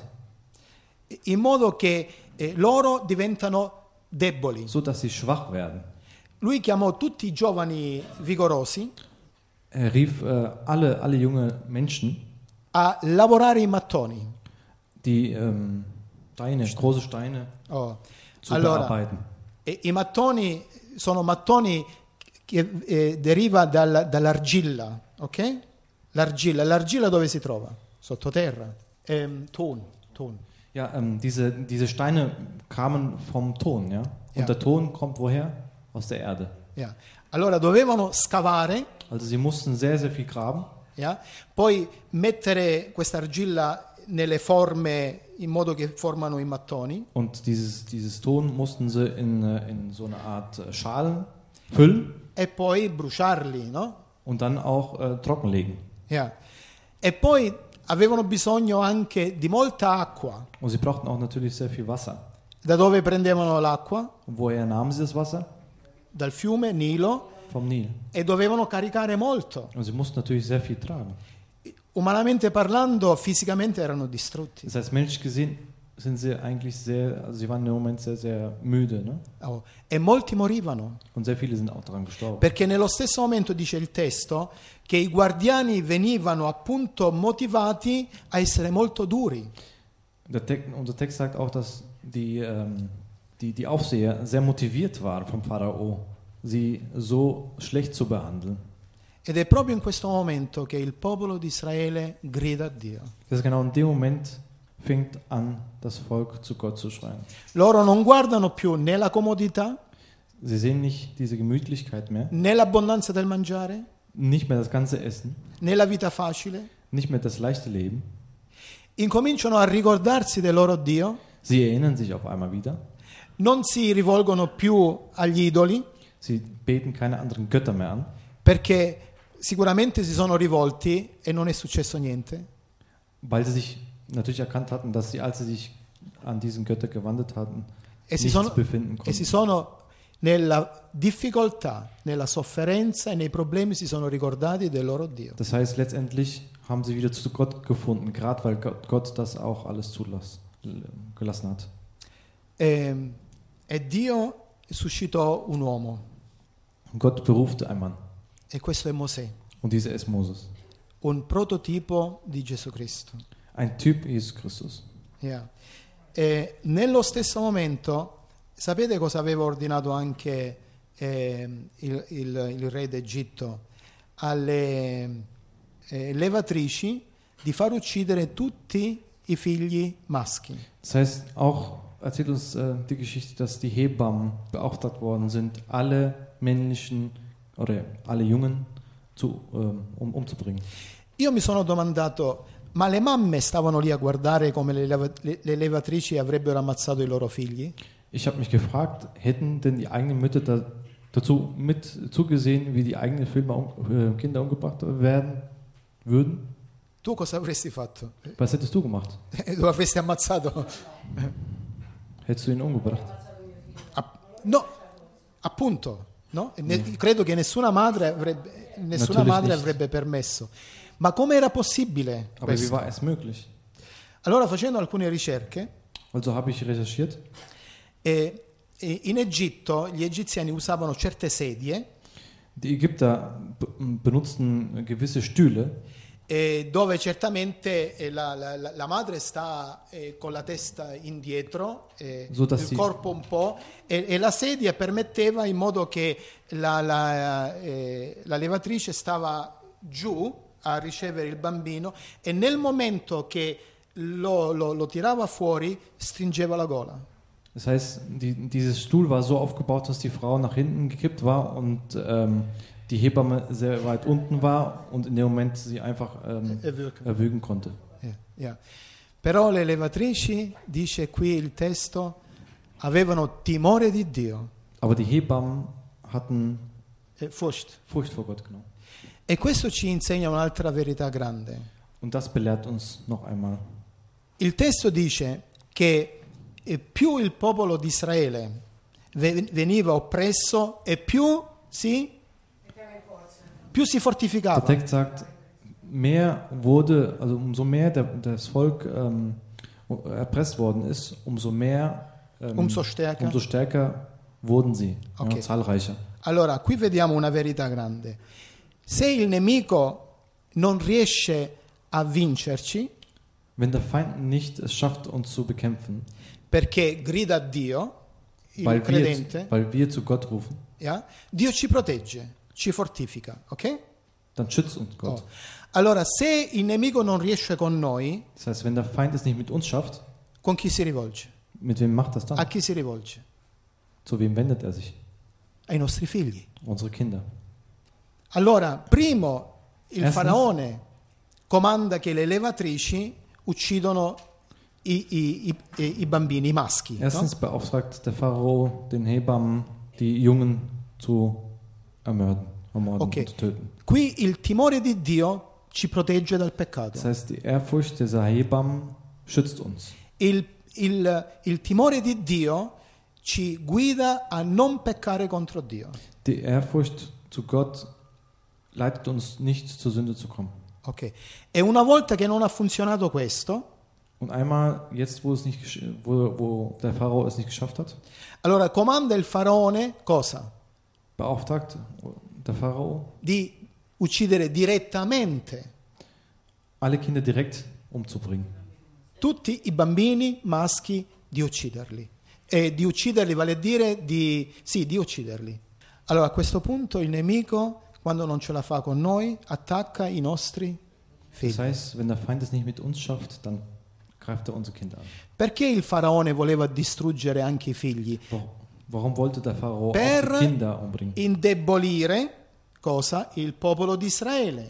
in modo che eh, loro diventano deboli. so dass sie schwach werden. Lui chiamò tutti i giovani vigorosi Er rief äh, alle, alle junge Menschen, a lavorare i mattoni. die ähm, Steine, große Steine Oh. zu Allora, bearbeiten. e, i mattoni sono mattoni che eh, deriva dal- dall'argilla, ok? L'argilla, l'argilla dove si trova? Sottoterra. Ehm, ton, ton. Ja, ähm, diese, diese Steine kamen vom Ton, ja? Und Ja. der Ton kommt woher? Aus der Erde. Yeah. Allora dovevano scavare, Also sie mussten sehr, sehr viel graben, yeah? Poi mettere questa argilla nelle forme in modo che formano i mattoni. und dieses, dieses Ton mussten sie in, äh, in so eine Art äh, Schalen füllen E poi bruciarli, no? und dann auch äh, trockenlegen. Yeah. E poi avevano bisogno anche di molta acqua. Und sie brauchten auch natürlich sehr viel Wasser. Da dove prendevano l'acqua? Und woher nahmen sie das Wasser? Dal fiume Nilo, Vom Nil. e dovevano caricare molto. Und sie mussten natürlich sehr viel tragen. Umanamente parlando, fisicamente erano distrutti. Das heißt, menschlich gesehen sind sie eigentlich sehr, also sie waren im Moment sehr, sehr müde, ne? Oh, e molti morivano. Und sehr viele sind auch daran gestorben. Perché nello stesso momento dice il testo che i guardiani venivano appunto motivati a essere molto duri. Der Text, unser Text sagt auch, dass die, ähm, die, die Aufseher sehr motiviert waren vom Pharao, sie so schlecht zu behandeln. Ed è proprio in questo momento che il popolo di Israele grida a Dio. Das ist genau in dem Moment fängt an, das Volk zu Gott zu schreien. Loro non guardano più né la comodità, Sie sehen nicht diese Gemütlichkeit mehr, né l'abbondanza del mangiare, nicht mehr das ganze Essen, né la vita facile. nicht mehr das leichte Leben. Incominciano a ricordarsi del loro Dio, Sie erinnern sich auf einmal wieder. non si rivolgono più agli idoli, Sie beten keine anderen Götter mehr an, perché sicuramente si sono rivolti e non è successo niente. weil sie sich natürlich erkannt hatten, dass sie, als sie sich an diesen Götter gewandelt hatten, E si nichts sono, befinden e si konnten. sono nella difficoltà, nella sofferenza e nei problemi si sono ricordati del loro Dio. Das heißt, letztendlich haben sie wieder zu Gott gefunden, gerade weil Gott, Gott das auch alles zulass, gelassen hat. E, e Dio suscitò un uomo, Und Gott berufte einen Mann. e questo è Mosè, Und dieser ist Moses. un prototipo di Gesù Cristo. Ein Typ Jesus Christus. Yeah. E nello stesso momento, sapete cosa aveva ordinato anche eh, il, il, il re d'Egitto alle eh, levatrici di far uccidere tutti i figli maschi? Das heißt, auch erzählt uns äh, die Geschichte, dass die Hebammen beauftragt worden sind, alle männlichen oder alle Jungen zu, ähm, um, umzubringen. Io mi sono domandato, ma le mamme stavano lì a guardare come le, leva- le- le levatrici avrebbero ammazzato i loro figli? Ich habe mich gefragt, hätten denn die eigenen Mütter da, dazu mit zugesehen, wie die eigenen Filme, um, äh, Kinder umgebracht werden würden? Tu cosa avresti fatto? Was hättest du gemacht? Lo avresti ammazzato? Hättest du ihn umgebracht? App- no, appunto, no? Ne- credo che nessuna madre avrebbe, nessuna Natürlich madre nicht. avrebbe permesso. Ma come era possibile Aber wie questo? war es möglich? Allora, facendo alcune ricerche, Also habe ich recherchiert. e, e in Egitto gli egiziani usavano certe sedie Die Ägypter be- benutzten gewisse Stühle, e dove certamente eh, la, la- la- la madre sta eh, con la testa indietro, eh, So dass il sie- corpo un po', e, e la sedia permetteva in modo che la, la, eh, la levatrice stava giù a ricevere il bambino e nel momento che lo, lo- lo tirava fuori stringeva la gola. das heißt, die, dieses Stuhl war so aufgebaut, dass die Frau nach hinten gekippt war und ähm, die Hebamme sehr weit unten war und in dem Moment sie einfach ähm, Erwürgen. erwürgen konnte. Yeah, yeah. Però le levatrici, dice qui il testo, avevano timore di Dio, Aber die Hebammen hatten eh, Furcht. Furcht vor Gott genommen. E questo ci insegna un'altra verità grande. Und das belehrt uns noch einmal. Il testo dice che eh, più il popolo di Israele ve- veniva oppresso e più si, più si Der fortificava. Text sagt, mehr wurde, also umso mehr der, das Volk ähm, erpresst worden ist, umso mehr, ähm, Umso stärker. umso stärker wurden sie, Okay. ja, zahlreicher. Allora, qui vediamo una verità grande. Se il nemico non riesce a vincerci Wenn der Feind nicht es schafft, uns zu bekämpfen, perché grida a Dio, il weil wir, credente, weil wir zu Gott rufen, yeah, Dio ci protegge, ci fortifica, ok? dann schützt uns Gott. Oh. Allora, se il nemico non riesce con noi, Das heißt, wenn der Feind es nicht mit uns schafft, con chi si rivolge? mit wem macht das A dann? chi si rivolge? Zu wem wendet er sich? Ai nostri figli. Unsere Kinder. Allora, primo, il Erstens- faraone comanda che le levatrici uccidono i, i- i- i- i bambini, i maschi. no? Erstens beauftragt der Pharao den Hebammen, die Jungen zu ermorden, ermorden Okay. und zu töten. Qui il timore di Dio ci protegge dal peccato. Das heißt, die Ehrfurcht dieser Hebammen schützt uns. Il, il- il timore di Dio ci guida a non peccare contro Dio. Die Ehrfurcht zu Gott leitet uns nicht zur Sünde zu kommen. Ok. E una volta che non ha funzionato questo, Und einmal, jetzt wo, es nicht, gesch- wo, wo der Pharao es nicht geschafft hat, allora comanda il faraone cosa? beauftragt der Pharao Di uccidere direttamente alle Kinder direkt umzubringen. tutti i bambini maschi, di ucciderli. E di ucciderli vale a dire di sì, di ucciderli. Allora a questo punto il nemico, quando non ce la fa con noi, attacca i nostri Das figli. heißt, wenn der Feind es nicht mit uns schafft, dann greift er unsere Kinder an. Perché il faraone voleva distruggere anche i figli? Wa- Warum wollte der Pharao Per auch die Kinder umbringen? indebolire cosa? Il popolo di Israele.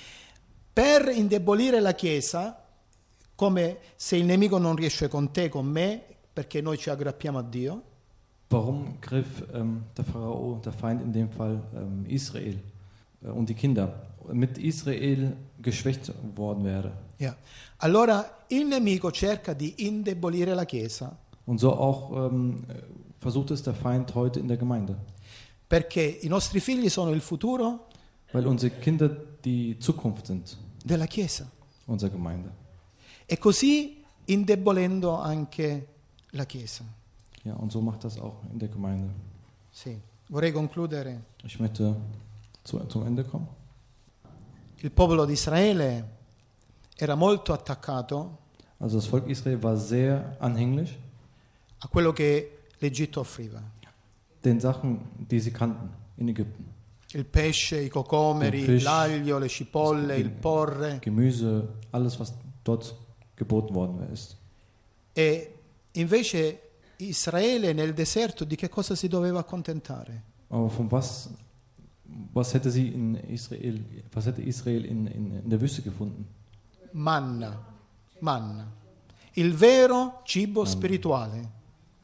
Per indebolire la Chiesa, come se il nemico non riesce con te, con me, perché noi ci aggrappiamo a Dio. Warum griff ähm, der Pharao, der Feind in dem Fall ähm, Israel äh, und die Kinder, mit Israel geschwächt worden wäre? Yeah. Allora il nemico cerca di indebolire la Chiesa, Und so auch ähm, versucht es der Feind heute in der Gemeinde. perché i nostri figli sono il futuro Weil unsere Kinder die Zukunft sind. della Chiesa. unserer Gemeinde. E così indebolendo anche la Chiesa. Ja, und so macht das auch in der Gemeinde. Sì. Vorrei concludere. Ich möchte zu, zum Ende kommen. Il popolo di Israele era molto attaccato Also das Volk Israel war sehr anhänglich a quello che l'Egitto offriva. den Sachen, die sie kannten in Ägypten. Il pesce, i cocomeri, Il fish, l'aglio, le cipolle, il- il porre. Gemüse, alles, was dort geboten worden ist. E invece Israele nel deserto di che cosa si doveva accontentare? Aber von was, was hätte sie in Israel, was hätte Israel in, in, in der Wüste gefunden? Manna, manna, il vero cibo Manna. spirituale.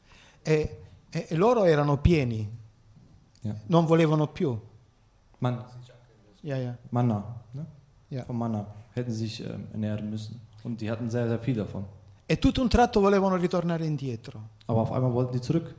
E, e- e loro erano pieni, Ja. non volevano più. Man, Ja, ja, Manna, ne? ja. Von Manna hätten sie sich ähm, ernähren müssen. Und die hatten sehr, sehr viel davon. E tutto un tratto volevano ritornare indietro Aber auf einmal wollten die zurück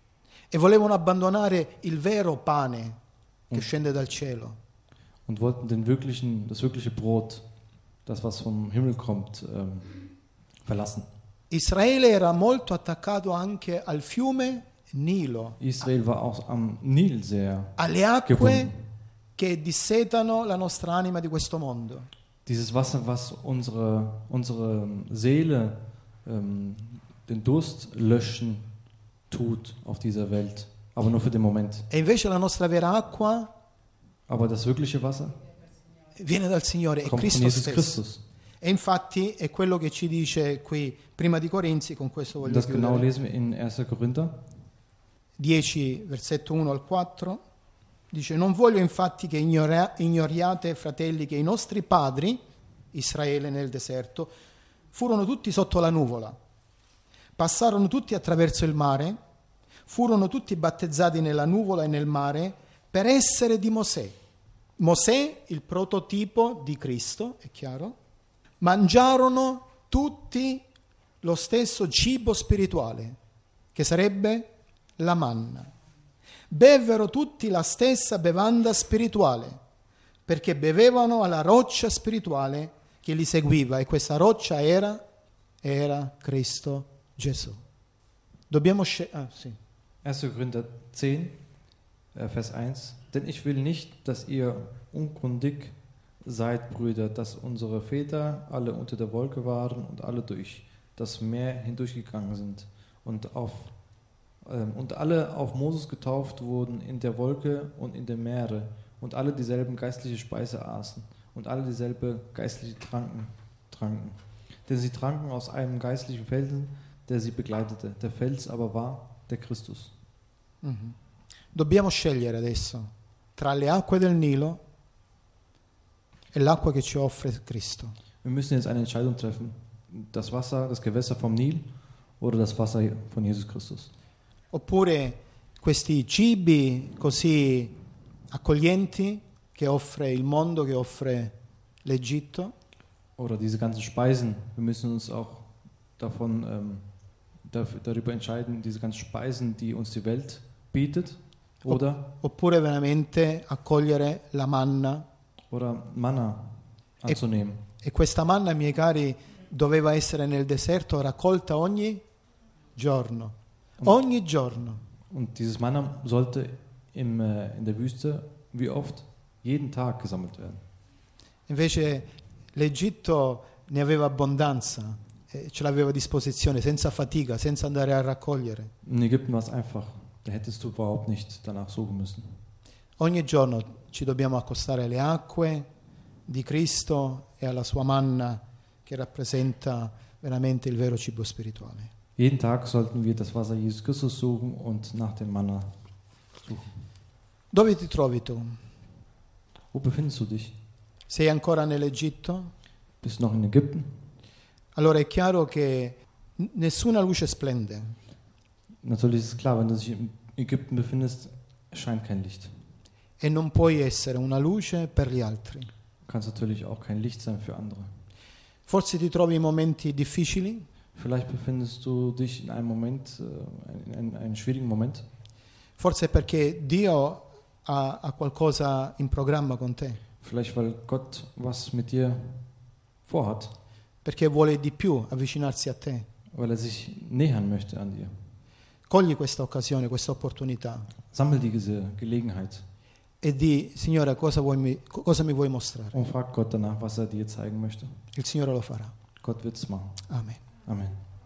e volevano abbandonare il vero pane che Mm. scende dal cielo. und wollten den wirklichen, das wirkliche Brot, das was vom Himmel kommt, ähm, verlassen. Israele era molto attaccato anche al fiume Nilo, Israel war auch am Nil sehr alle acque gebunden. che dissetano la nostra anima di questo mondo. Dieses Wasser, was unsere, unsere Seele, ähm, den Durst löschen tut auf dieser Welt, aber nur für den Moment. E invece la nostra vera acqua Aber das wirkliche Wasser viene dal Signore, è kommt von Cristo Jesus stesso. Christus. E infatti è quello che ci dice qui, prima di Corinzi, con questo voglio Das genau chiudere, lesen wir in erster Korinther dieci, versetto uno al quattro, dice: non voglio infatti che ignora- ignoriate, fratelli, che i nostri padri, Israele nel deserto, furono tutti sotto la nuvola, passarono tutti attraverso il mare, furono tutti battezzati nella nuvola e nel mare per essere di Mosè. Mosè, il prototipo di Cristo, è chiaro, mangiarono tutti lo stesso cibo spirituale, che sarebbe la manna. Bevvero tutti la stessa bevanda spirituale, perché bevevano alla roccia spirituale che li seguiva, e questa roccia era, era Cristo Gesù. Dobbiamo scegliere. Ah, sì. erster Korinther zehn, äh, Vers eins. Denn ich will nicht, dass ihr unkundig seid, Brüder, dass unsere Väter alle unter der Wolke waren und alle durch das Meer hindurchgegangen sind und, auf, ähm, und alle auf Moses getauft wurden in der Wolke und in dem Meere und alle dieselben geistliche Speise aßen und alle dieselbe geistliche Tranken, tranken. Denn sie tranken aus einem geistlichen Felsen, der sie begleitete. Der Fels aber war der Christus. Mhm. Dobbiamo scegliere adesso tra le acque del Nilo e l'acqua che ci offre Cristo. Wir müssen jetzt eine Entscheidung treffen. Das Wasser, das Gewässer vom Nil oder das Wasser von Jesus Christus. Oppure questi cibi così accoglienti che offre il mondo, che offre l'Egitto, Oder diese ganzen Speisen. Wir müssen uns auch davon, ähm, dafür, darüber entscheiden, diese ganzen Speisen, die uns die Welt bietet. Oder, oppure veramente accogliere la manna. oder Manna anzunehmen. E questa manna, miei cari, doveva essere nel deserto raccolta ogni giorno. Ogni giorno. Und dieses Manna sollte im, äh, in der Wüste, wie oft, jeden Tag gesammelt werden. Invece l'Egitto ne aveva abbondanza, e ce l'aveva a disposizione, senza fatica, senza andare a raccogliere. In Ägypten war es einfach. Da hättest du überhaupt nicht danach suchen müssen. Ogni giorno ci dobbiamo accostare alle acque di Cristo e alla sua manna, che rappresenta veramente il vero cibo spirituale. Jeden Tag sollten wir das Wasser Jesus Christus suchen und nach dem Manna suchen. Dove ti trovi tu? Wo befindest du dich? Sei ancora nell'Egitto? Bist du noch in Ägypten? Allora è chiaro che n- nessuna luce splende. Natürlich ist es klar, wenn du dich in Ägypten befindest, scheint kein Licht. E non puoi essere una luce per gli altri. Du kannst natürlich auch kein Licht sein für andere. Forse ti trovi in momenti difficili, Vielleicht befindest du dich in einem Moment, äh, in einem, einem schwierigen Moment. forse è perché Dio ha, ha qualcosa in programma con te. Vielleicht weil Gott was mit dir vorhat, perché vuole di più avvicinarsi a te. weil er sich nähern möchte an dir. Cogli questa occasione, questa opportunità Sammel diese Gelegenheit e di, Signore, cosa, vuoi mi, cosa mi vuoi mostrare? und frag Gott danach, was er dir zeigen möchte. Il Signore lo farà. Gott wird es machen. Amen. Amen.